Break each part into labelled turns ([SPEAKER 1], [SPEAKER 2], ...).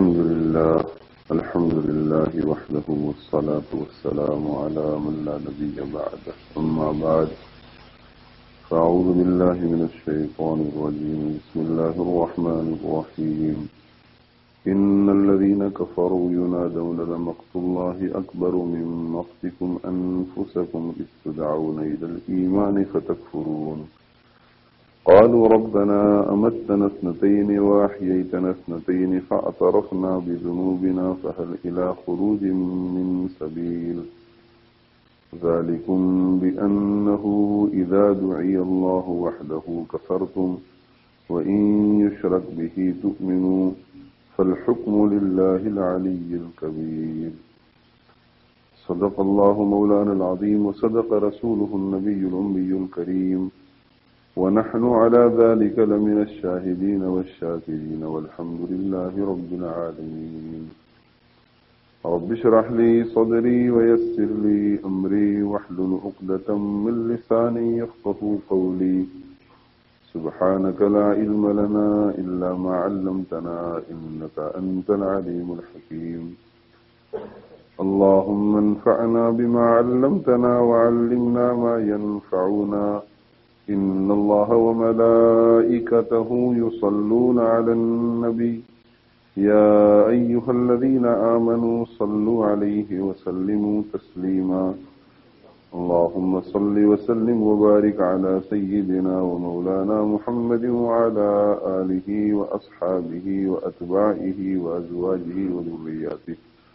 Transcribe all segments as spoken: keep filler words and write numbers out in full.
[SPEAKER 1] الحمد لله الحمد لله وحده والصلاة والسلام على من لا نبي بعده أما بعد فأعوذ بالله من الشيطان الرجيم بسم الله الرحمن الرحيم إن الذين كفروا ينادون لمقت الله أكبر من مقتكم أنفسكم إذ تدعون إلى الإيمان فتكفرون قالوا ربنا أمتنا اثنتين وأحييتنا اثنتين فاعترفنا بذنوبنا فهل إلى خروج من سبيل ذلكم بأنه إذا دعي الله وحده كفرتم وإن يشرك به تؤمنوا فالحكم لله العلي الكبير صدق الله مولانا العظيم وصدق رسوله النبي الأمي الكريم ونحن على ذلك لمن الشاهدين والشاكرين والحمد لله رب العالمين رب اشرح لي صدري ويسر لي أمري واحلل عقدة من لساني يفقهوا قولي سبحانك لا علم لنا إلا ما علمتنا إنك أنت العليم الحكيم اللهم انفعنا بما علمتنا وعلمنا ما ينفعنا إن الله وملائكته يصلون على النبي يا أيها الذين آمنوا صلوا عليه وسلموا تسليما اللهم صل وسلم وبارك على سيدنا ومولانا محمد وعلى آله وأصحابه وأتباعه وأزواجه وذرياته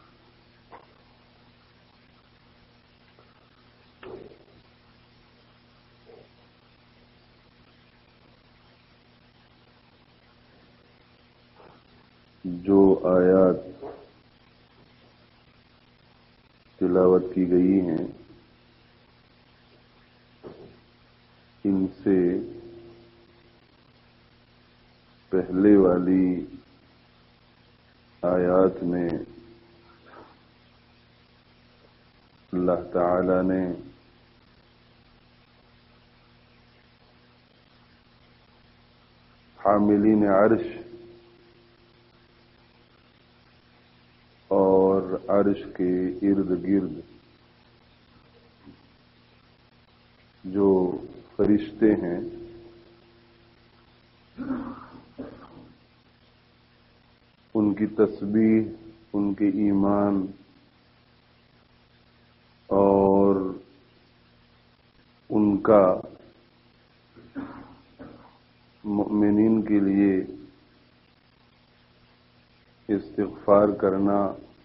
[SPEAKER 1] جو آیات تلاوت کی گئی ہیں ان سے پہلے والی آیات میں اللہ تعالی نے حاملین عرش اور عرش کے ارد گرد جو فرشتے ہیں ان کی تسبیح، ان کے ایمان اور ان کا مؤمنین کے لیے استغفار کرنا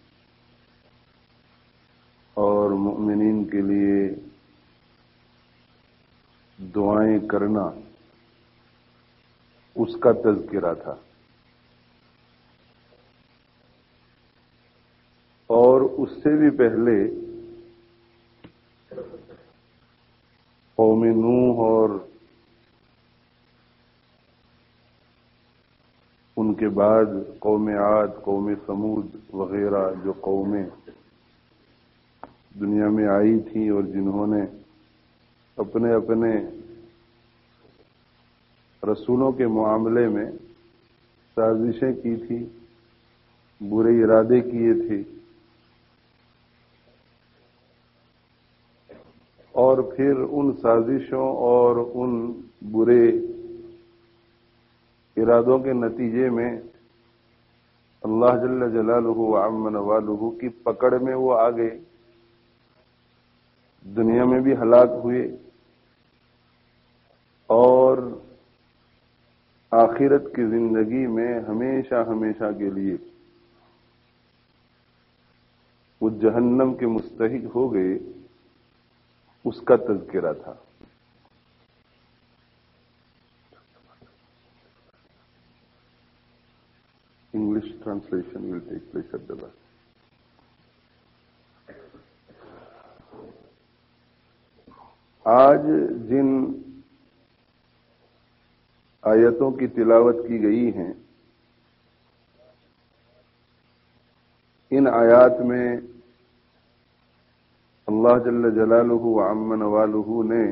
[SPEAKER 1] اور مؤمنین کے لیے دعائیں کرنا اس کا تذکرہ تھا، اور اس سے بھی پہلے قوم نوح اور ان کے بعد قوم عاد، قوم ثمود وغیرہ جو قومیں دنیا میں آئی تھیں اور جنہوں نے اپنے اپنے رسولوں کے معاملے میں سازشیں کی تھی، برے ارادے کیے تھے، اور پھر ان سازشوں اور ان برے ارادوں کے نتیجے میں اللہ جل جلالہ وعم نوالہ کی پکڑ میں وہ آ گئے، دنیا میں بھی ہلاک ہوئے اور آخرت کی زندگی میں ہمیشہ ہمیشہ کے لیے وہ جہنم کے مستحق ہو گئے، اس کا تذکرہ تھا۔ English translation will take place at the back. آج جن آیتوں کی تلاوت کی گئی ہیں ان آیات میں اللہ جل جلالہ وعم نوالہ نے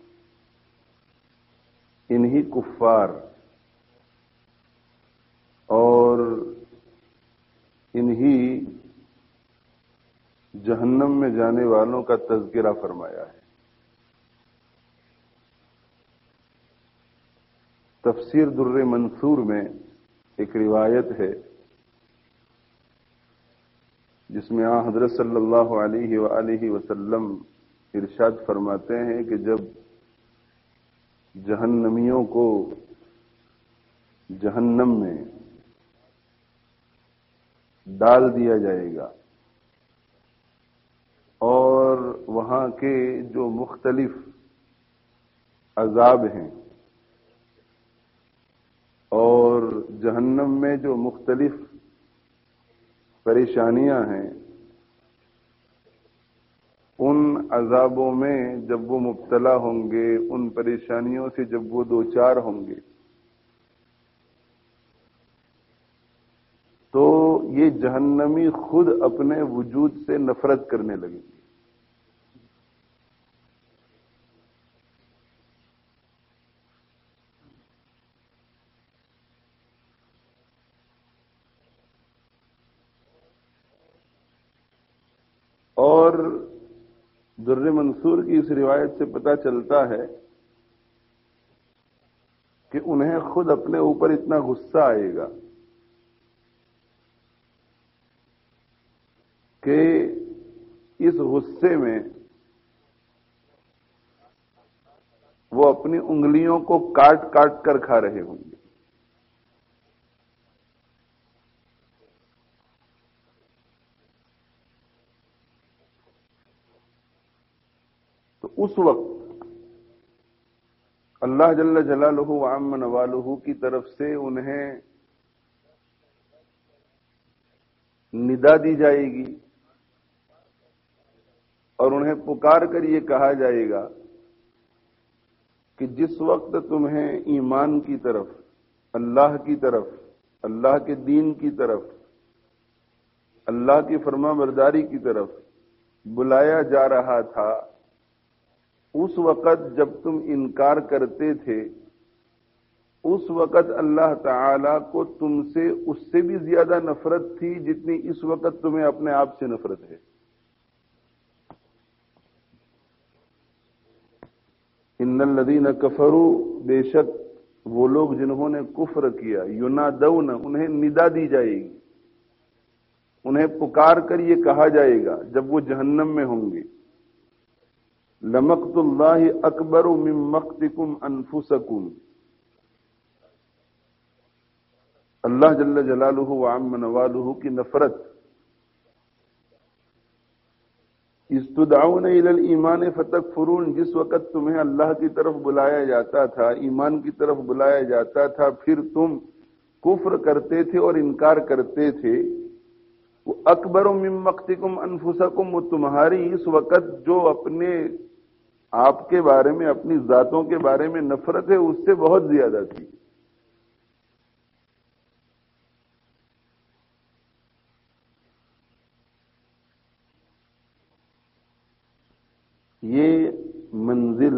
[SPEAKER 1] انہی کفار اور انہی جہنم میں جانے والوں کا تذکرہ فرمایا ہے۔ تفسیر در منصور میں ایک روایت ہے جس میں آن حضرت صلی اللہ علیہ وآلہ وسلم ارشاد فرماتے ہیں کہ جب جہنمیوں کو جہنم میں ڈال دیا جائے گا اور وہاں کے جو مختلف عذاب ہیں اور جہنم میں جو مختلف پریشانیاں ہیں، ان عذابوں میں جب وہ مبتلا ہوں گے، ان پریشانیوں سے جب وہ دوچار ہوں گے، تو یہ جہنمی خود اپنے وجود سے نفرت کرنے لگیں گے۔ اور در منصور کی اس روایت سے پتہ چلتا ہے کہ انہیں خود اپنے اوپر اتنا غصہ آئے گا کہ اس غصے میں وہ اپنی انگلیوں کو کاٹ کاٹ کر کھا رہے ہوں گے۔ تو اس وقت اللہ جل جلالہ وعم نوالہ کی طرف سے انہیں ندا دی جائے گی اور انہیں پکار کر یہ کہا جائے گا کہ جس وقت تمہیں ایمان کی طرف، اللہ کی طرف، اللہ کے دین کی طرف، اللہ کی فرما برداری کی طرف بلایا جا رہا تھا، اس وقت جب تم انکار کرتے تھے، اس وقت اللہ تعالی کو تم سے اس سے بھی زیادہ نفرت تھی جتنی اس وقت تمہیں اپنے آپ سے نفرت ہے۔ ان الذین کفروا، بے شک وہ لوگ جنہوں نے کفر کیا، ینادون، انہیں ندا دی جائے گی، انہیں پکار کر یہ کہا جائے گا جب وہ جہنم میں ہوں گے، لمقت اللہ اکبر من مقتکم انفسکم، اللہ جل جلالہ وعم نوالہ کی نفرت، استدعون الی الایمان فتکفرون، جس وقت تمہیں اللہ کی طرف بلایا جاتا تھا، ایمان کی طرف بلایا جاتا تھا، پھر تم کفر کرتے تھے اور انکار کرتے تھے، وہ اکبر من مقتکم انفسکم، وہ تمہاری اس وقت جو اپنے آپ کے بارے میں، اپنی ذاتوں کے بارے میں نفرت ہے، اس سے بہت زیادہ تھی۔ یہ منزل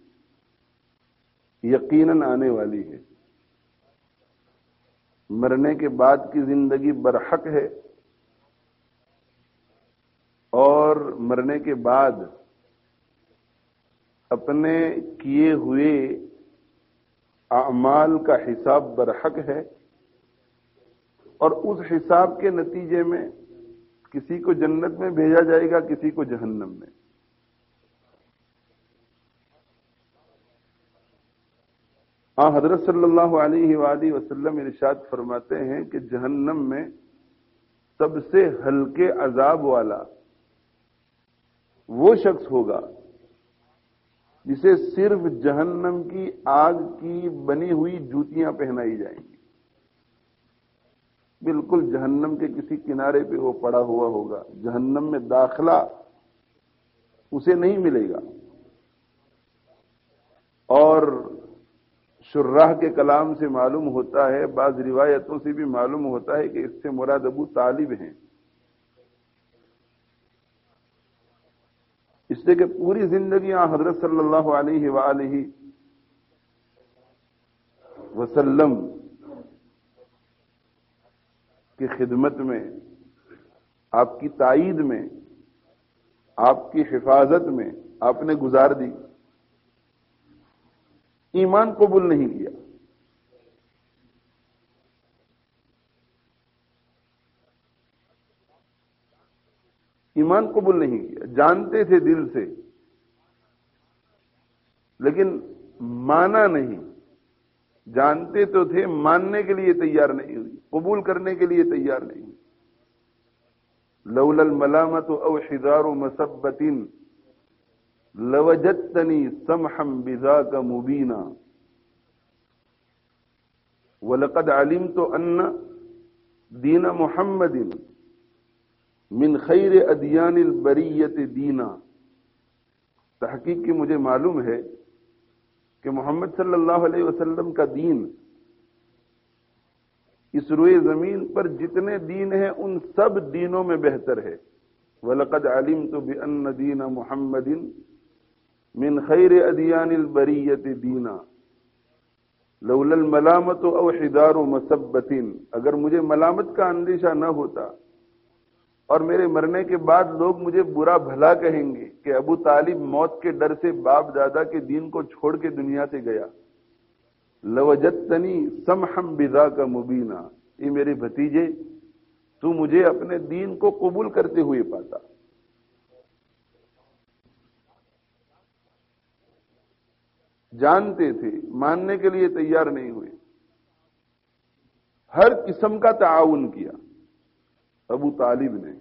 [SPEAKER 1] یقیناً آنے والی ہے، مرنے کے بعد کی زندگی برحق ہے، اور مرنے کے بعد اپنے کیے ہوئے اعمال کا حساب برحق ہے، اور اس حساب کے نتیجے میں کسی کو جنت میں بھیجا جائے گا، کسی کو جہنم میں۔ ہاں، حضرت صلی اللہ علیہ وآلہ وسلم ارشاد فرماتے ہیں کہ جہنم میں سب سے ہلکے عذاب والا وہ شخص ہوگا جسے صرف جہنم کی آگ کی بنی ہوئی جوتیاں پہنائی جائیں گی، بالکل جہنم کے کسی کنارے پہ وہ پڑا ہوا ہوگا، جہنم میں داخلہ اسے نہیں ملے گا۔ اور شراح کے کلام سے معلوم ہوتا ہے، بعض روایتوں سے بھی معلوم ہوتا ہے کہ اس سے مراد ابو طالب ہیں، اس لیے کہ پوری زندگی حضرت صلی اللہ علیہ وآلہ وسلم کی خدمت میں آپ کی تائید میں، آپ کی حفاظت میں آپ نے گزار دی، ایمان قبول نہیں کیا۔ ایمان قبول نہیں کیا، جانتے تھے دل سے لیکن مانا نہیں، جانتے تو تھے، ماننے کے لیے تیار نہیں ہوئی، قبول کرنے کے لیے تیار نہیں ہوئی۔ لولا الملامت او حذار مسبت لوجدتنی سمحا بذاک مبینا وَلَقَدْ عَلِمْتُ أَنَّ دِينَ مُحَمَّدٍ مِنْ خَيْرِ أَدْيَانِ الْبَرِيَّةِ دِينًا۔ تحقیق کی مجھے معلوم ہے کہ محمد صلی اللہ علیہ وسلم کا دین اس روئے زمین پر جتنے دین ہیں ان سب دینوں میں بہتر ہے۔ وَلَقَدْ عَلِمْتُ بِأَنَّ دِينَ مُحَمَّدٍ مِنْ خَيْرِ أَدْيَانِ الْبَرِيَّةِ دِينًا لولا الملامت او حذار مسبت، اگر مجھے ملامت کا اندیشہ نہ ہوتا اور میرے مرنے کے بعد لوگ مجھے برا بھلا کہیں گے کہ ابو طالب موت کے ڈر سے باپ دادا کے دین کو چھوڑ کے دنیا سے گیا، لوجدتنی سمحا بذاک مبینا، یہ میرے بھتیجے تو مجھے اپنے دین کو قبول کرتے ہوئے پاتا۔ جانتے تھے، ماننے کے لیے تیار نہیں ہوئے، ہر قسم کا تعاون کیا ابو طالب نے۔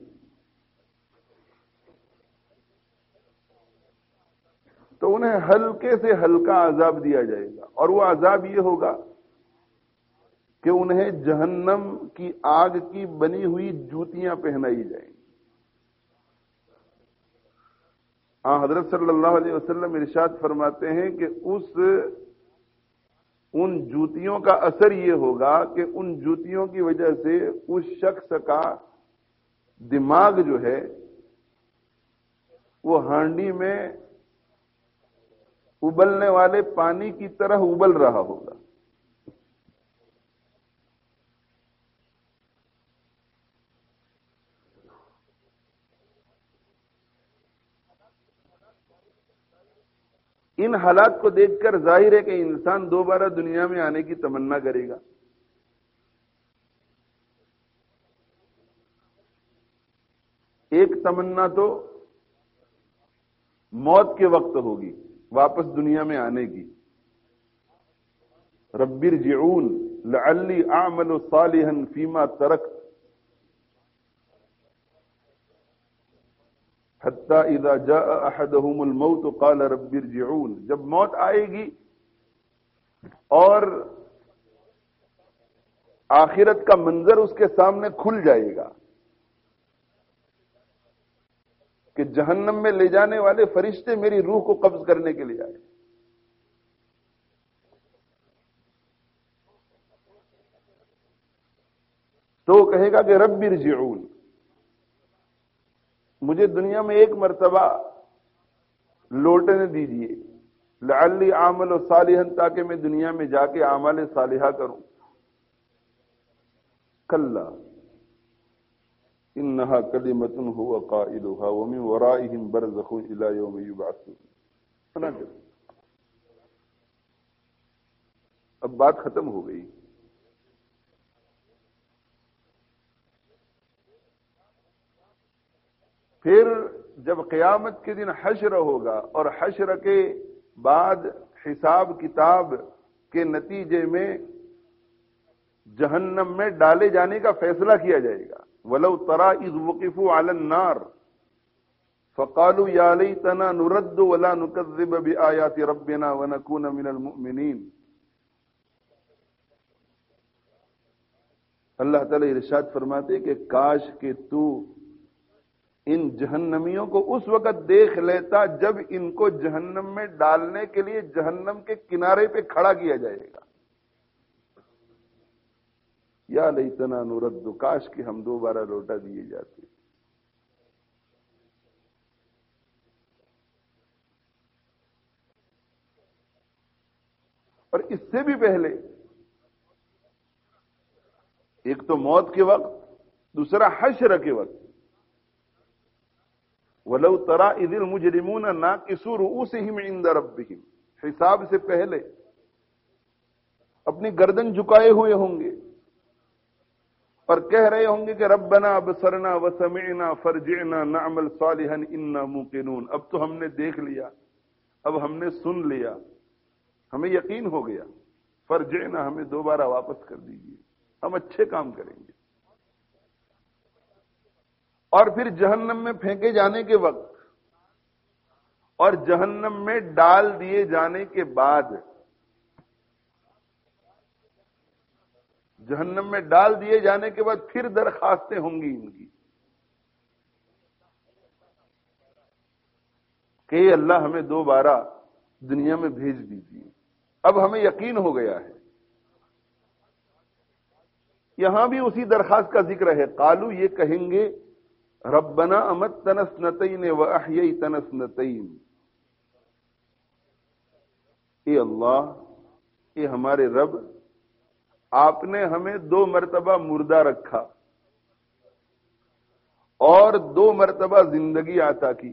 [SPEAKER 1] تو انہیں ہلکے سے ہلکا عذاب دیا جائے گا، اور وہ عذاب یہ ہوگا کہ انہیں جہنم کی آگ کی بنی ہوئی جوتیاں پہنائی جائیں گی۔ ہاں، حضرت صلی اللہ علیہ وسلم ارشاد فرماتے ہیں کہ اس ان جوتیوں کا اثر یہ ہوگا کہ ان جوتیوں کی وجہ سے اس شخص کا دماغ جو ہے وہ ہانڈی میں ابلنے والے پانی کی طرح ابل رہا ہوگا۔ ان حالات کو دیکھ کر ظاہر ہے کہ انسان دوبارہ دنیا میں آنے کی تمنا کرے گا۔ ایک تمنا تو موت کے وقت ہوگی، واپس دنیا میں آنے کی، رب ارجعون لعلی اعمل صالحا فیما ترکت حتی اذا جاء احدهم الموت قال رب ارجعون۔ جب موت آئے گی اور آخرت کا منظر اس کے سامنے کھل جائے گا کہ جہنم میں لے جانے والے فرشتے میری روح کو قبض کرنے کے لیے آئے، تو وہ کہے گا کہ رب ارجعون، مجھے دنیا میں ایک مرتبہ لوٹنے دیجئے، لعلی اعمل صالحا، تاکہ میں دنیا میں جا کے اعمال صالحہ کروں۔ کلا انہا کلمۃ هو قائلها ومن ورائهم برزخ الى یوم یبعثون۔ اب بات ختم ہو گئی۔ پھر جب قیامت کے دن حشر ہوگا اور حشر کے بعد حساب کتاب کے نتیجے میں جہنم میں ڈالے جانے کا فیصلہ کیا جائے گا۔ وَلَوْ تَرَىٰ إِذْ وُقِفُوا عَلَى النَّارِ فَقَالُوا يَا لَيْتَنَا نُرَدُّ وَلَا نُكَذِّبَ بِآيَاتِ رَبِّنَا وَنَكُونَ مِنَ الْمُؤْمِنِينَ۔ اللہ تعالیٰ ارشاد فرماتے کہ کاش کہ تو ان جہنمیوں کو اس وقت دیکھ لیتا جب ان کو جہنم میں ڈالنے کے لیے جہنم کے کنارے پہ کھڑا کیا جائے گا۔ یا لیتنا نرد، کاش کہ ہم دوبارہ لوٹا دیے جاتے۔ اور اس سے بھی پہلے ایک تو موت کے وقت، دوسرا حشر کے وقت، وَلَوْ تَرَىٰ إِذِ الْمُجْرِمُونَ نَاكِسُو رُؤُوسِهِمْ عِندَ رَبِّهِمْ، حساب سے پہلے اپنی گردن جھکائے ہوئے ہوں گے اور کہہ رہے ہوں گے کہ ربنا ابصرنا وسمعنا فرجعنا نعمل صالحا انا موقنون، اب تو ہم نے دیکھ لیا، اب ہم نے سن لیا، ہمیں یقین ہو گیا، فرجعنا ہمیں دوبارہ واپس کر دیجیے، ہم اچھے کام کریں گے۔ اور پھر جہنم میں پھینکے جانے کے وقت اور جہنم میں ڈال دیے جانے کے بعد، جہنم میں ڈال دیے جانے کے بعد پھر درخواستیں ہوں گی ان کی کہ اللہ ہمیں دوبارہ دنیا میں بھیج دیجیے، اب ہمیں یقین ہو گیا ہے۔ یہاں بھی اسی درخواست کا ذکر ہے، قالو یہ کہیں گے ربنا امتنا اثنتین واحییتنا اثنتین، اے اللہ، اے ہمارے رب، آپ نے ہمیں دو مرتبہ مردہ رکھا اور دو مرتبہ زندگی عطا کی،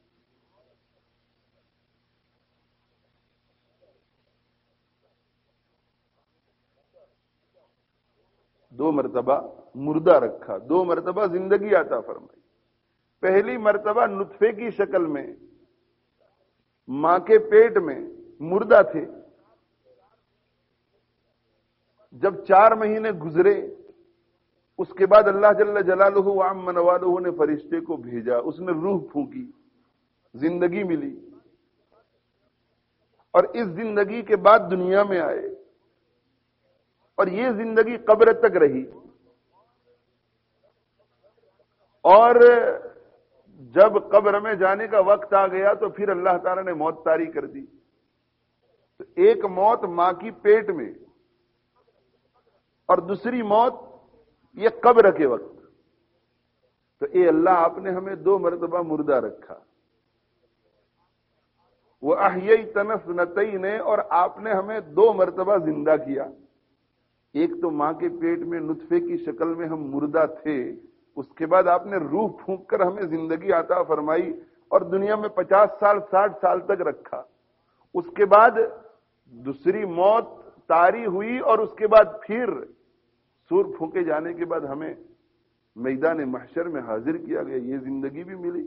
[SPEAKER 1] دو مرتبہ مردہ رکھا، دو مرتبہ زندگی عطا فرمائی۔ پہلی مرتبہ نطفے کی شکل میں ماں کے پیٹ میں مردہ تھے، جب چار مہینے گزرے اس کے بعد اللہ جل جلالہ وعم نوالہ نے فرشتے کو بھیجا، اس نے روح پھونکی، زندگی ملی، اور اس زندگی کے بعد دنیا میں آئے، اور یہ زندگی قبر تک رہی، اور جب قبر میں جانے کا وقت آ گیا تو پھر اللہ تعالی نے موت طاری کر دی۔ تو ایک موت ماں کی پیٹ میں اور دوسری موت یہ قبر کے وقت۔ تو اے اللہ، آپ نے ہمیں دو مرتبہ مردہ رکھا، وَأَحْيَيْتَنَا اثْنَتَيْنِ، اور آپ نے ہمیں دو مرتبہ زندہ کیا۔ ایک تو ماں کے پیٹ میں نطفے کی شکل میں ہم مردہ تھے، اس کے بعد آپ نے روح پھونک کر ہمیں زندگی عطا فرمائی اور دنیا میں پچاس سال ساٹھ سال تک رکھا۔ اس کے بعد دوسری موت طاری ہوئی، اور اس کے بعد پھر سور پھونکے جانے کے بعد ہمیں میدان محشر میں حاضر کیا گیا، یہ زندگی بھی ملی۔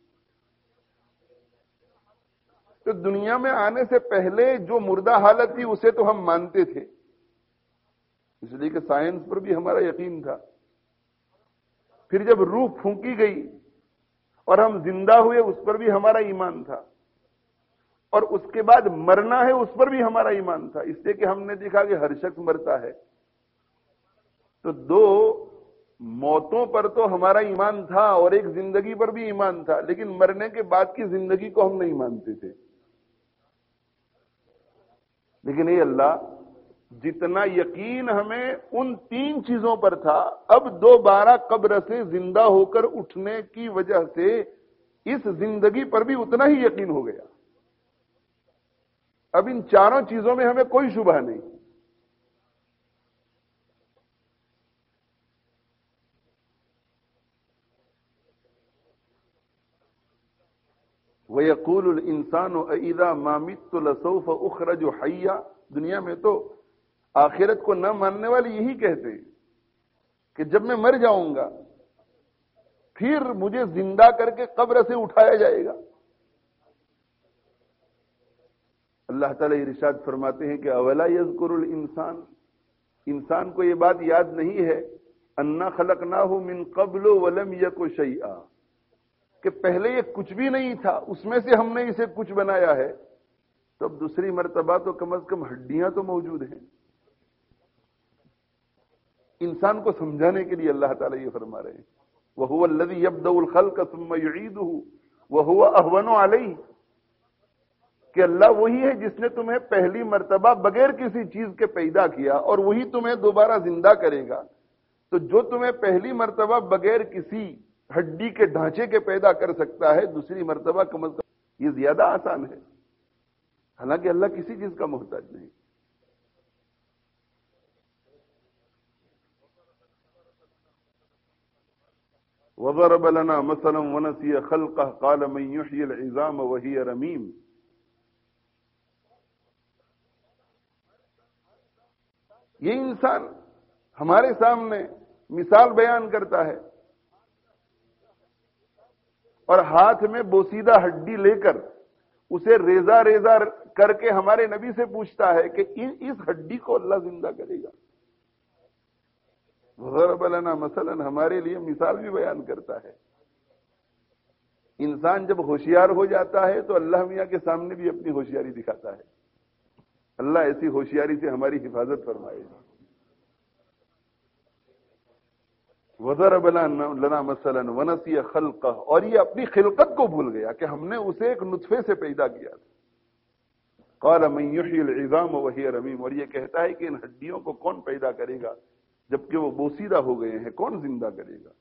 [SPEAKER 1] تو دنیا میں آنے سے پہلے جو مردہ حالت تھی اسے تو ہم مانتے تھے، اس لیے کہ سائنس پر بھی ہمارا یقین تھا۔ پھر جب روح پھونکی گئی اور ہم زندہ ہوئے، اس پر بھی ہمارا ایمان تھا، اور اس کے بعد مرنا ہے اس پر بھی ہمارا ایمان تھا، اس لیے کہ ہم نے دیکھا کہ ہر شخص مرتا ہے۔ تو دو موتوں پر تو ہمارا ایمان تھا اور ایک زندگی پر بھی ایمان تھا، لیکن مرنے کے بعد کی زندگی کو ہم نہیں مانتے تھے۔ لیکن اے اللہ، جتنا یقین ہمیں ان تین چیزوں پر تھا، اب دوبارہ قبر سے زندہ ہو کر اٹھنے کی وجہ سے اس زندگی پر بھی اتنا ہی یقین ہو گیا۔ اب ان چاروں چیزوں میں ہمیں کوئی شبہ نہیں۔ وَيَقُولُ الْإِنسَانُ أَإِذَا مَا مِتُّ لَسَوْفَ أُخْرَجُ حَيًّا، دنیا میں تو آخرت کو نہ ماننے والے یہی کہتے ہیں کہ جب میں مر جاؤں گا پھر مجھے زندہ کر کے قبر سے اٹھایا جائے گا۔ اللہ تعالیٰ ارشاد فرماتے ہیں کہ اولا یذکر الانسان، انسان کو یہ بات یاد نہیں ہے، انا خلقناہ من قبل ولم یک شیئا، کہ پہلے یہ کچھ بھی نہیں تھا، اس میں سے ہم نے اسے کچھ بنایا ہے۔ تو اب دوسری مرتبہ تو کم از کم ہڈیاں تو موجود ہیں۔ انسان کو سمجھانے کے لیے اللہ تعالیٰ یہ فرما رہے ہیں وَهُوَ الَّذِي يَبْدَأُ الْخَلْقَ ثُمَّ يُعِيدُهُ وَهُوَ أَهْوَنُ عَلَيْهِ، کہ اللہ وہی ہے جس نے تمہیں پہلی مرتبہ بغیر کسی چیز کے پیدا کیا اور وہی تمہیں دوبارہ زندہ کرے گا۔ تو جو تمہیں پہلی مرتبہ بغیر کسی ہڈی کے ڈھانچے کے پیدا کر سکتا ہے، دوسری مرتبہ کم از کم یہ زیادہ آسان ہے، حالانکہ اللہ کسی چیز کا محتاج نہیں۔ وضرب لنا مثلا ونسي خلقه قال من يحيي العظام وهي رميم. یہ انسان ہمارے سامنے مثال بیان کرتا ہے اور ہاتھ میں بوسیدہ ہڈی لے کر اسے ریزہ ریزہ کر کے ہمارے نبی سے پوچھتا ہے کہ اس ہڈی کو اللہ زندہ کرے گا. ضرب لنا مثلا ہمارے لیے مثال بھی بیان کرتا ہے. انسان جب ہوشیار ہو جاتا ہے تو اللہ میاں کے سامنے بھی اپنی ہوشیاری دکھاتا ہے. اللہ ایسی ہوشیاری سے ہماری حفاظت فرمائے گا. وضرب لنا مثلا ونسی خلقہ، اور یہ اپنی خلقت کو بھول گیا کہ ہم نے اسے ایک نطفے سے پیدا کیا تھا. قال من یحیی العظام وہی رمیم، اور یہ کہتا ہے کہ ان ہڈیوں کو کون پیدا کرے گا جبکہ وہ بوسیدہ ہو گئے ہیں، کون زندہ کرے گا؟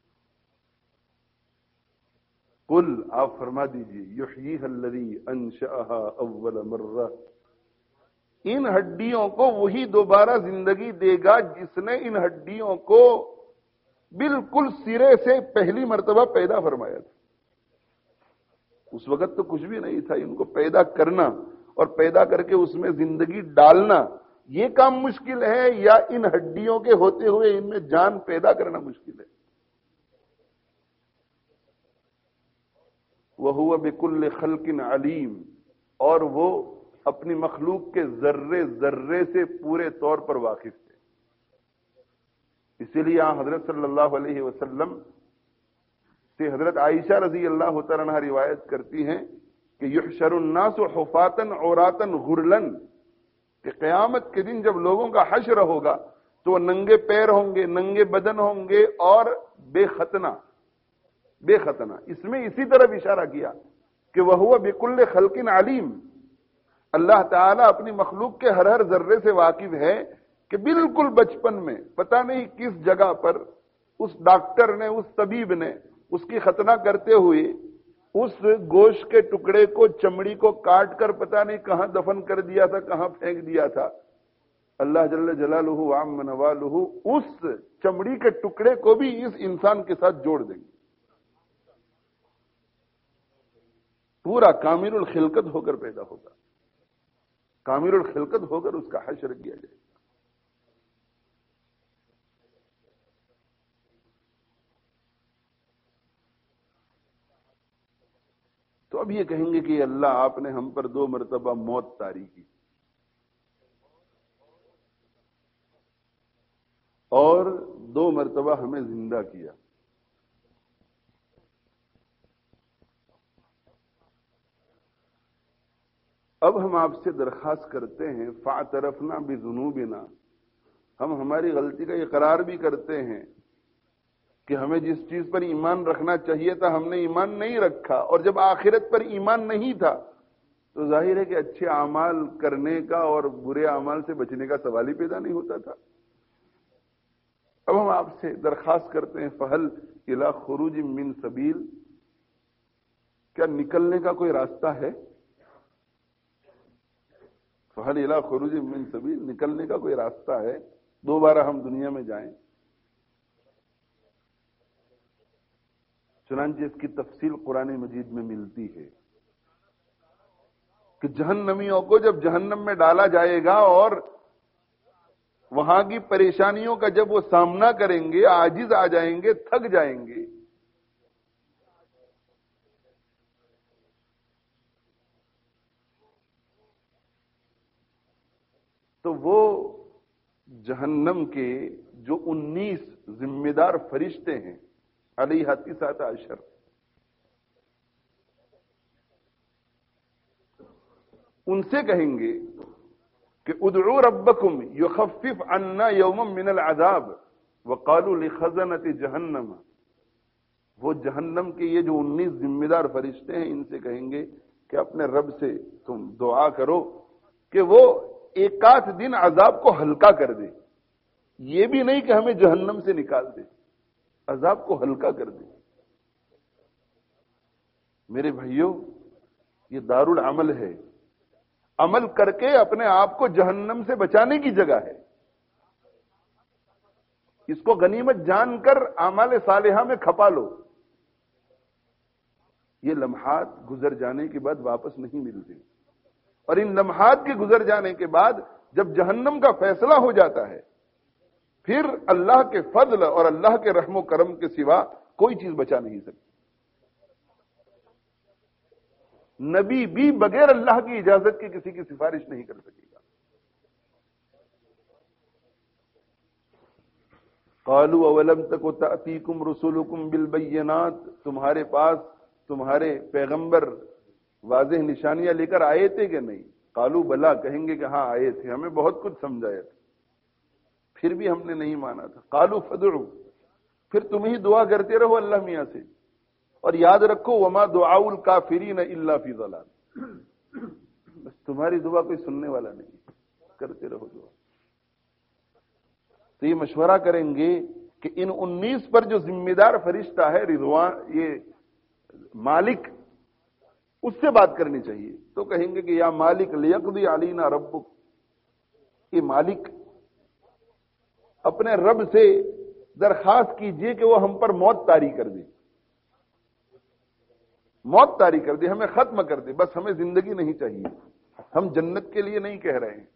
[SPEAKER 1] قل، آپ فرما دیجئے، یحییھا الذی انشأھا اول مرہ، ان ہڈیوں کو وہی دوبارہ زندگی دے گا جس نے ان ہڈیوں کو بالکل سرے سے پہلی مرتبہ پیدا فرمایا تھا. اس وقت تو کچھ بھی نہیں تھا. ان کو پیدا کرنا اور پیدا کر کے اس میں زندگی ڈالنا یہ کام مشکل ہے یا ان ہڈیوں کے ہوتے ہوئے ان میں جان پیدا کرنا مشکل ہے؟ وَهُوَ بِكُلِّ خَلْقٍ عَلِيمٌ، اور وہ اپنی مخلوق کے ذرے ذرے سے پورے طور پر واقف تھے. اسی لیے حضرت صلی اللہ علیہ وسلم سے حضرت عائشہ رضی اللہ تعالی عنہا روایت کرتی ہیں کہ یحشر الناس حفاتا عراتا غرلا، کہ قیامت کے دن جب لوگوں کا حشر ہوگا تو وہ ننگے پیر ہوں گے، ننگے بدن ہوں گے اور بے ختنہ بے ختنہ. اس میں اسی طرح اشارہ کیا کہ وَهُوَ بِكُلِّ خَلْقٍ عَلِيمٌ، اللہ تعالیٰ اپنی مخلوق کے ہر ہر ذرے سے واقف ہے کہ بالکل بچپن میں پتہ نہیں کس جگہ پر اس ڈاکٹر نے، اس طبیب نے اس کی ختنہ کرتے ہوئے اس گوشت کے ٹکڑے کو، چمڑی کو کاٹ کر پتہ نہیں کہاں دفن کر دیا تھا، کہاں پھینک دیا تھا. اللہ جل جلالہ وعم نوالہ اس چمڑی کے ٹکڑے کو بھی اس انسان کے ساتھ جوڑ دیں گے. پورا کامل الخلقت ہو کر پیدا ہوگا، کامل الخلقت ہو کر اس کا حشر کیا جائے گا. تو اب یہ کہیں گے کہ اللہ آپ نے ہم پر دو مرتبہ موت طاری کی اور دو مرتبہ ہمیں زندہ کیا. اب ہم آپ سے درخواست کرتے ہیں فاعترفنا بذنوبنا، ہم ہماری غلطی کا اقرار بھی کرتے ہیں کہ ہمیں جس چیز پر ایمان رکھنا چاہیے تھا ہم نے ایمان نہیں رکھا، اور جب آخرت پر ایمان نہیں تھا تو ظاہر ہے کہ اچھے اعمال کرنے کا اور برے اعمال سے بچنے کا سوال ہی پیدا نہیں ہوتا تھا. اب ہم آپ سے درخواست کرتے ہیں فہل الی خروج من سبیل، کیا نکلنے کا کوئی راستہ ہے؟ فہل الی خروج من سبیل، نکلنے کا کوئی راستہ ہے، دوبارہ ہم دنیا میں جائیں. چنانچہ اس کی تفصیل قرآن مجید میں ملتی ہے کہ جہنمیوں کو جب جہنم میں ڈالا جائے گا اور وہاں کی پریشانیوں کا جب وہ سامنا کریں گے، عاجز آ جائیں گے، تھک جائیں گے، تو وہ جہنم کے جو انیس ذمہ دار فرشتے ہیں علیہ تسعۃ عشر، ان سے کہیں گے کہ ادعوا ربکم یخفف عنا یوما من العذاب وقالوا لخزنۃ جہنم. وہ جہنم کے یہ جو انیس ذمہ دار فرشتے ہیں ان سے کہیں گے کہ اپنے رب سے تم دعا کرو کہ وہ ایک آدھ دن عذاب کو ہلکا کر دے. یہ بھی نہیں کہ ہمیں جہنم سے نکال دے، عذاب کو ہلکا کر دے. میرے بھائیوں، یہ دارالعمل ہے، عمل کر کے اپنے آپ کو جہنم سے بچانے کی جگہ ہے. اس کو غنیمت جان کر اعمال صالحہ میں کھپا لو. یہ لمحات گزر جانے کے بعد واپس نہیں ملتے، اور ان لمحات کے گزر جانے کے بعد جب جہنم کا فیصلہ ہو جاتا ہے پھر اللہ کے فضل اور اللہ کے رحم و کرم کے سوا کوئی چیز بچا نہیں سکتی. نبی بھی بغیر اللہ کی اجازت کے کسی کی سفارش نہیں کر سکے گا. قالوا اولم تک تأتیکم رسولکم بالبینات، تمہارے پاس تمہارے پیغمبر واضح نشانیاں لے کر آئے تھے کہ نہیں؟ قالوا بلا، کہیں گے کہ ہاں آئے تھے، ہمیں بہت کچھ سمجھایا تھا، پھر بھی ہم نے نہیں مانا تھا. قالوا فادعوا، پھر تم ہی دعا کرتے رہو اللہ میاں سے، اور یاد رکھو وما دعاء الکافرین الا فی ضلال، بس تمہاری دعا کوئی سننے والا نہیں، کرتے رہو دعا. تو یہ مشورہ کریں گے کہ ان انیس پر جو ذمہ دار فرشتہ ہے رضوان، یہ مالک، اس سے بات کرنی چاہیے. تو کہیں گے کہ یا مالک لیقضی علینا ربک، یہ مالک اپنے رب سے درخواست کیجئے کہ وہ ہم پر موت طاری کر دے، موت طاری کر دے، ہمیں ختم کر دے، بس ہمیں زندگی نہیں چاہیے، ہم جنت کے لیے نہیں کہہ رہے ہیں.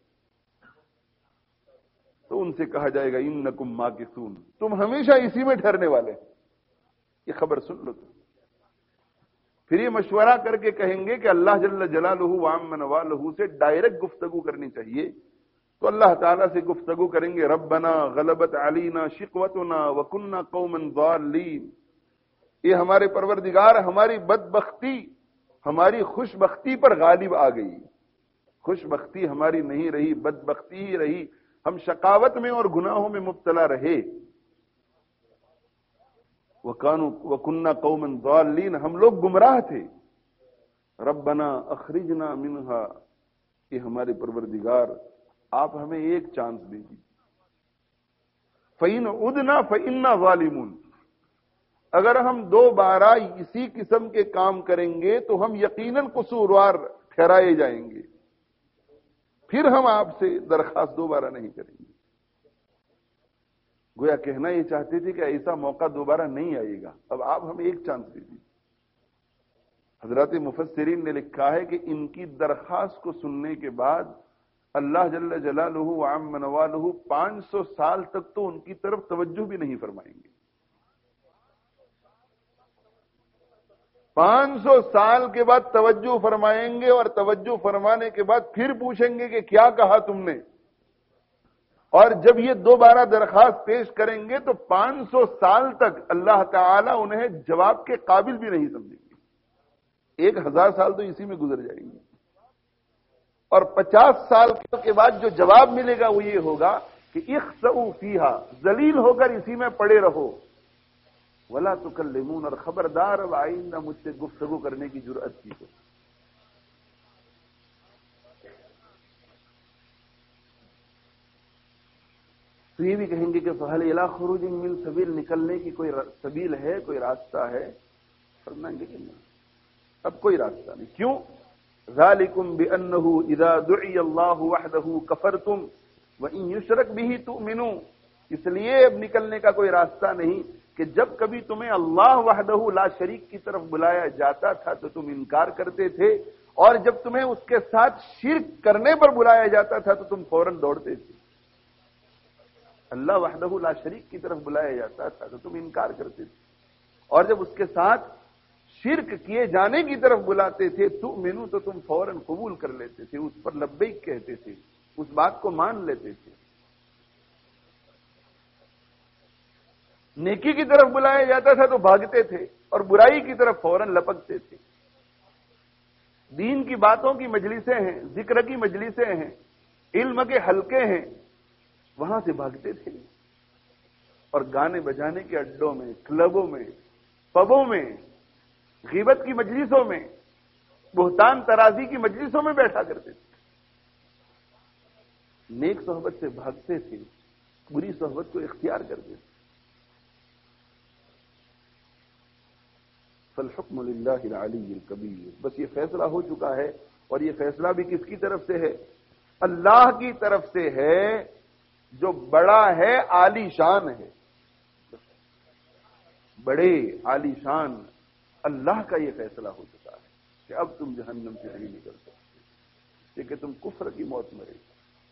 [SPEAKER 1] تو ان سے کہا جائے گا انکم ماکثون، تم ہمیشہ اسی میں ٹھہرنے والے. یہ خبر سن لو تم. پھر یہ مشورہ کر کے کہیں گے کہ اللہ جل جلالہ وعم نوالہ سے ڈائریکٹ گفتگو کرنی چاہیے. تو اللہ تعالیٰ سے گفتگو کریں گے ربنا غلبت علینا شقوتنا وکنا قوما ضالین، یہ ہمارے پروردگار ہماری بدبختی ہماری خوش بختی پر غالب آ گئی، خوش بختی ہماری نہیں رہی، بدبختی ہی رہی، ہم شقاوت میں اور گناہوں میں مبتلا رہے. وَكَانُوا وَكُنَّا قَوْمًا ضَالِّينَ، ہم لوگ گمراہ تھے. ربنا اخرجنا منہا، کہ ہمارے پروردگار آپ ہمیں ایک چانس دے دیجیے. فَإِنْ عُدْنَا فَإِنَّا ظَالِمُونَ، اگر ہم دوبارہ اسی قسم کے کام کریں گے تو ہم یقیناً قصوروار ٹھہرائے جائیں گے، پھر ہم آپ سے درخواست دوبارہ نہیں کریں گے. گویا کہنا یہ چاہتے تھے کہ ایسا موقع دوبارہ نہیں آئے گا، اب آپ ہمیں ایک چانس دے دیجیے. حضرات مفسرین نے لکھا ہے کہ ان کی درخواست کو سننے کے بعد اللہ جل جلالہ وعم نوالہ پانچ سو سال تک تو ان کی طرف توجہ بھی نہیں فرمائیں گے. پانچ سو سال کے بعد توجہ فرمائیں گے، اور توجہ فرمانے کے بعد پھر پوچھیں گے کہ کیا کہا تم نے، اور جب یہ دوبارہ درخواست پیش کریں گے تو پانچ سو سال تک اللہ تعالیٰ انہیں جواب کے قابل بھی نہیں سمجھیں گے. ایک ہزار سال تو اسی میں گزر جائیں گے، اور پچاس سال کے بعد جو جواب ملے گا وہ یہ ہوگا کہ اخسؤوا فیہا، ذلیل ہو کر اسی میں پڑے رہو، ولا تکلمون، اور خبردار اب آئندہ مجھ سے گفتگو کرنے کی جرأت کی ہو. تو یہ بھی کہیں گے کہ فہل الی خروج من سبیل، نکلنے کی کوئی سبیل ہے، کوئی راستہ ہے؟ فرمائیں گے کہ نہیں، اب کوئی راستہ نہیں. کیوں؟ ذالکم بانہ اذا دعی اللہ وحدہ کفرتم وان یشرک بہ تؤمنوا، اس لیے اب نکلنے کا کوئی راستہ نہیں کہ جب کبھی تمہیں اللہ وحدہ لا شریک کی طرف بلایا جاتا تھا تو تم انکار کرتے تھے، اور جب تمہیں اس کے ساتھ شرک کرنے پر بلایا جاتا تھا تو تم فوراً دوڑتے تھے. اللہ وحدہ لا شریک کی طرف بلایا جاتا تھا تو تم انکار کرتے تھے، اور جب اس کے ساتھ شرک کیے جانے کی طرف بلاتے تھے تؤمنوا تو تم فوراً قبول کر لیتے تھے، اس پر لبیک کہتے تھے، اس بات کو مان لیتے تھے. نیکی کی طرف بلایا جاتا تھا تو بھاگتے تھے، اور برائی کی طرف فوراً لپکتے تھے. دین کی باتوں کی مجلسیں ہیں، ذکر کی مجلسیں ہیں، علم کے حلقے ہیں، وہاں سے بھاگتے تھے، اور گانے بجانے کے اڈوں میں، کلبوں میں، پبوں میں، غیبت کی مجلسوں میں، بہتان ترازی کی مجلسوں میں بیٹھا کرتے تھے. نیک صحبت سے بھاگتے تھے، بری صحبت کو اختیار کرتے تھے. فالحکم للہ العلی الکبیر، بس یہ فیصلہ ہو چکا ہے، اور یہ فیصلہ بھی کس کی طرف سے ہے؟ اللہ کی طرف سے ہے، جو بڑا ہے، عالی شان ہے. بڑے عالی شان اللہ کا یہ فیصلہ ہو چکا ہے کہ اب تم جہنم سے نہیں نکل سکتے کہ تم کفر کی موت مرے گی۔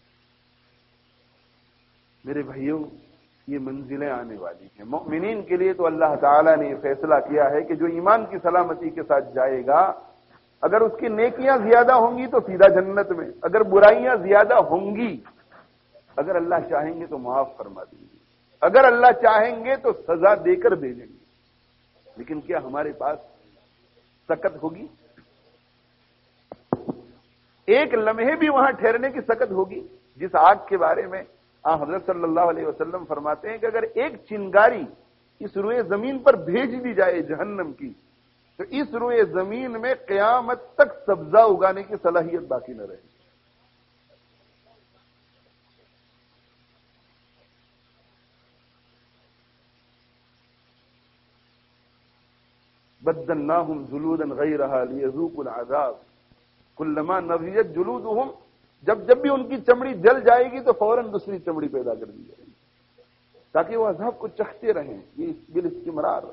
[SPEAKER 1] میرے بھائیوں، یہ منزلیں آنے والی ہیں مومنین کے لیے۔ تو اللہ تعالیٰ نے یہ فیصلہ کیا ہے کہ جو ایمان کی سلامتی کے ساتھ جائے گا، اگر اس کی نیکیاں زیادہ ہوں گی تو سیدھا جنت میں، اگر برائیاں زیادہ ہوں گی، اگر اللہ چاہیں گے تو معاف فرما دیں گے، اگر اللہ چاہیں گے تو سزا دے کر بھیجیں گے۔ لیکن کیا ہمارے پاس سکت ہوگی؟ ایک لمحے بھی وہاں ٹھہرنے کی سکت ہوگی؟ جس آگ کے بارے میں آن حضرت صلی اللہ علیہ وسلم فرماتے ہیں کہ اگر ایک چنگاری اس روئے زمین پر بھیج دی جائے جہنم کی، تو اس روئے زمین میں قیامت تک سبزہ اگانے کی صلاحیت باقی نہ رہے۔ بدلناہم جلودا غیرہا لیذوقوا العذاب کلما نضجت جلودہم، جب جب بھی ان کی چمڑی جل جائے گی تو فوراً دوسری چمڑی پیدا کر دی جائے گی تاکہ وہ عذاب کو چکھتے رہیں۔ یہ بالاستمرار۔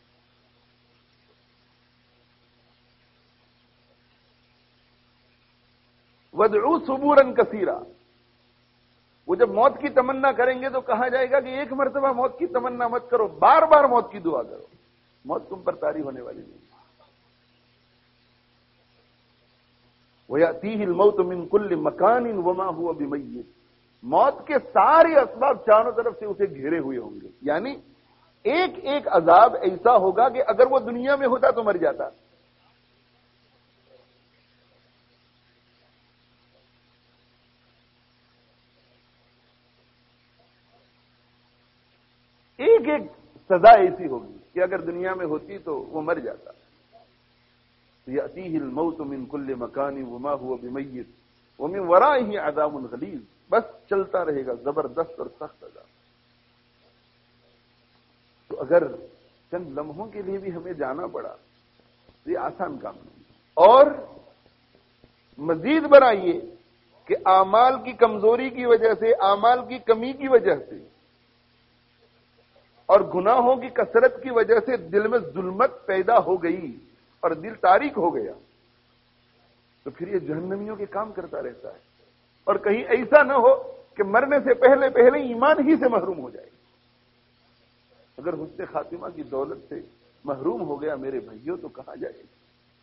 [SPEAKER 1] وَادْعُوا ثُبُورًا كَثِيرًا، وہ جب موت کی تمنا کریں گے تو کہا جائے گا کہ ایک مرتبہ موت کی تمنا مت کرو، بار بار موت کی دعا کرو، موت تم پر طاری ہونے والی نہیں۔ وَيَأْتِيهِ الْمَوْتُ مِنْ كُلِّ مَكَانٍ وَمَا هُوَ بِمَيِّتٍ، موت کے سارے اسباب چاروں طرف سے اسے گھیرے ہوئے ہوں گے، یعنی ایک ایک عذاب ایسا ہوگا کہ اگر وہ دنیا میں ہوتا تو مر جاتا۔ ایک ایک سزا ایسی ہوگی کہ اگر دنیا میں ہوتی تو وہ مر جاتا۔ یأتیہ الموت من کل مکان وما هو بمیت ومن ورائہ عذاب غلیظ، بس چلتا رہے گا زبردست اور سخت عذاب۔ تو اگر چند لمحوں کے لیے بھی ہمیں جانا پڑا تو یہ آسان کام نہیں۔ اور مزید بنائیے کہ اعمال کی کمزوری کی وجہ سے، اعمال کی کمی کی وجہ سے اور گناہوں کی کثرت کی وجہ سے دل میں ظلمت پیدا ہو گئی اور دل تاریک ہو گیا، تو پھر یہ جہنمیوں کے کام کرتا رہتا ہے۔ اور کہیں ایسا نہ ہو کہ مرنے سے پہلے پہلے ایمان ہی سے محروم ہو جائے۔ اگر حسن خاتمہ کی دولت سے محروم ہو گیا میرے بھائیوں تو کہاں جائے گا؟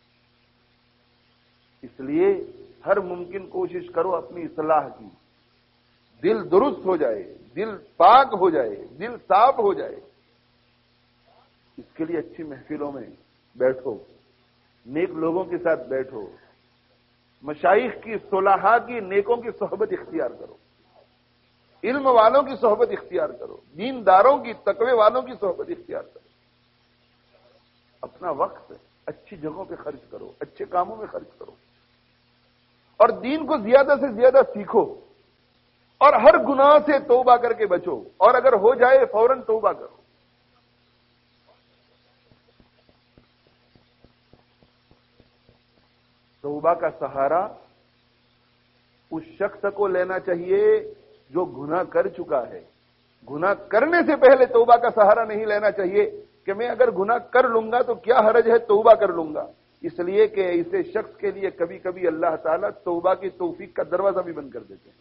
[SPEAKER 1] اس لیے ہر ممکن کوشش کرو اپنی اصلاح کی، دل درست ہو جائے، دل پاک ہو جائے، دل صاف ہو جائے۔ اس کے لیے اچھی محفلوں میں بیٹھو، نیک لوگوں کے ساتھ بیٹھو، مشائخ کی، صلحاء کی، نیکوں کی صحبت اختیار کرو، علم والوں کی صحبت اختیار کرو، دینداروں کی، تقوی والوں کی صحبت اختیار کرو۔ اپنا وقت اچھی جگہوں پہ خرچ کرو، اچھے کاموں میں خرچ کرو، اور دین کو زیادہ سے زیادہ سیکھو، اور ہر گناہ سے توبہ کر کے بچو، اور اگر ہو جائے فوراً توبہ کرو۔ توبہ کا سہارا اس شخص کو لینا چاہیے جو گناہ کر چکا ہے۔ گناہ کرنے سے پہلے توبہ کا سہارا نہیں لینا چاہیے کہ میں اگر گناہ کر لوں گا تو کیا حرج ہے، توبہ کر لوں گا، اس لیے کہ ایسے شخص کے لیے کبھی کبھی اللہ تعالیٰ توبہ کی توفیق کا دروازہ بھی بند کر دیتے ہیں۔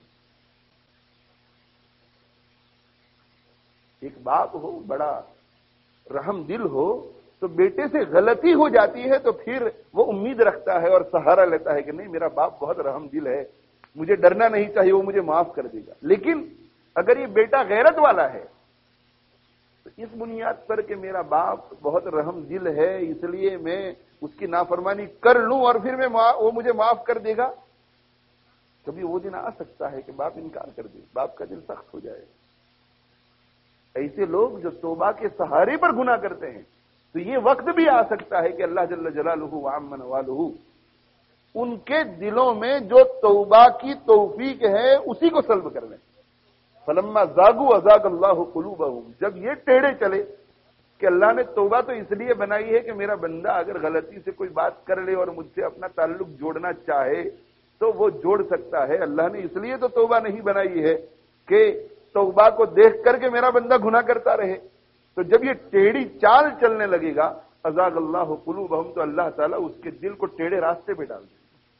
[SPEAKER 1] ایک باپ ہو، بڑا رحم دل ہو، تو بیٹے سے غلطی ہو جاتی ہے تو پھر وہ امید رکھتا ہے اور سہارا لیتا ہے کہ نہیں، میرا باپ بہت رحم دل ہے، مجھے ڈرنا نہیں چاہیے، وہ مجھے معاف کر دے گا۔ لیکن اگر یہ بیٹا غیرت والا ہے تو اس بنیاد پر کہ میرا باپ بہت رحم دل ہے اس لیے میں اس کی نافرمانی کر لوں اور پھر میں وہ مجھے معاف کر دے گا، کبھی وہ دن آ سکتا ہے کہ باپ انکار کر دے، باپ کا دل سخت ہو جائے۔ ایسے لوگ جو توبہ کے سہارے پر گناہ کرتے ہیں تو یہ وقت بھی آ سکتا ہے کہ اللہ جل جلالہ وعم نوالہ ان کے دلوں میں جو توبہ کی توفیق ہے اسی کو سلب کر لیں۔ فلما زاغوا ازاغ اللہ قلوبہم، جب یہ ٹیڑے چلے کہ اللہ نے توبہ تو اس لیے بنائی ہے کہ میرا بندہ اگر غلطی سے کوئی بات کر لے اور مجھ سے اپنا تعلق جوڑنا چاہے تو وہ جوڑ سکتا ہے، اللہ نے اس لیے تو توبہ نہیں بنائی ہے کہ توبہ کو دیکھ کر کے میرا بندہ گناہ کرتا رہے۔ تو جب یہ ٹیڑھی چال چلنے لگے گا، ازاغ اللہ قلوبہم، تو اللہ تعالیٰ اس کے دل کو ٹیڑھے راستے پہ ڈال دے گا۔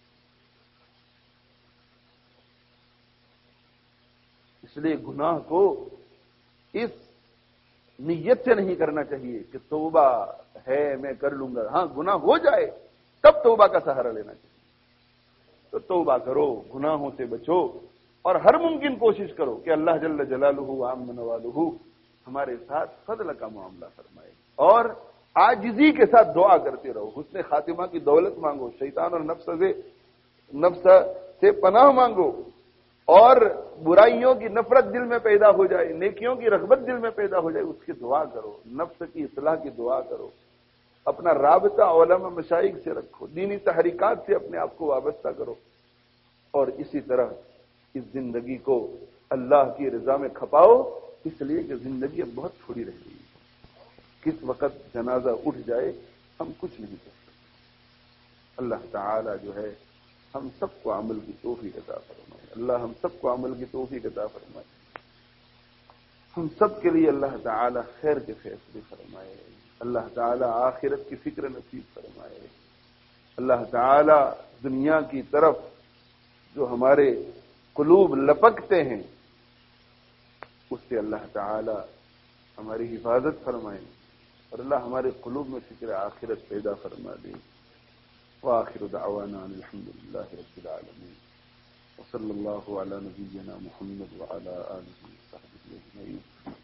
[SPEAKER 1] اس لیے گناہ کو اس نیت سے نہیں کرنا چاہیے کہ توبہ ہے میں کر لوں گا، ہاں گناہ ہو جائے تب توبہ کا سہارا لینا چاہیے۔ تو توبہ کرو، گناہوں سے بچو، اور ہر ممکن کوشش کرو کہ اللہ جل جلالہ وعم نوالہ ہمارے ساتھ فضل کا معاملہ فرمائے، اور عاجزی کے ساتھ دعا کرتے رہو، حسن خاتمہ کی دولت مانگو، شیطان اور نفس سے نفس سے پناہ مانگو، اور برائیوں کی نفرت دل میں پیدا ہو جائے، نیکیوں کی رغبت دل میں پیدا ہو جائے، اس کی دعا کرو، نفس کی اصلاح کی دعا کرو، اپنا رابطہ علماء مشائخ سے رکھو، دینی تحریکات سے اپنے آپ کو وابستہ کرو، اور اسی طرح اس زندگی کو اللہ کی رضا میں کھپاؤ، اس لیے کہ زندگی اب بہت تھوڑی رہ گئی ہے۔ کس وقت جنازہ اٹھ جائے ہم کچھ نہیں کر سکتے۔ اللہ تعالی جو ہے ہم سب کو عمل کی توفیق عطا فرمائے، اللہ ہم سب کو عمل کی توفیق عطا فرمائے، ہم سب کے لیے اللہ تعالی خیر کے فیصلے فرمائے، اللہ تعالی آخرت کی فکر نصیب فرمائے، اللہ تعالی دنیا کی طرف جو ہمارے قلوب لپکتے ہیں اس سے اللہ تعالی ہماری حفاظت فرمائے، اور اللہ ہمارے قلوب میں فکر آخرت پیدا فرما دے۔ وآخر دعوانا الحمد للہ رب العالمین، وصلی اللہ علی نبینا محمد وعلی آلہ وصحبہ اجمعین۔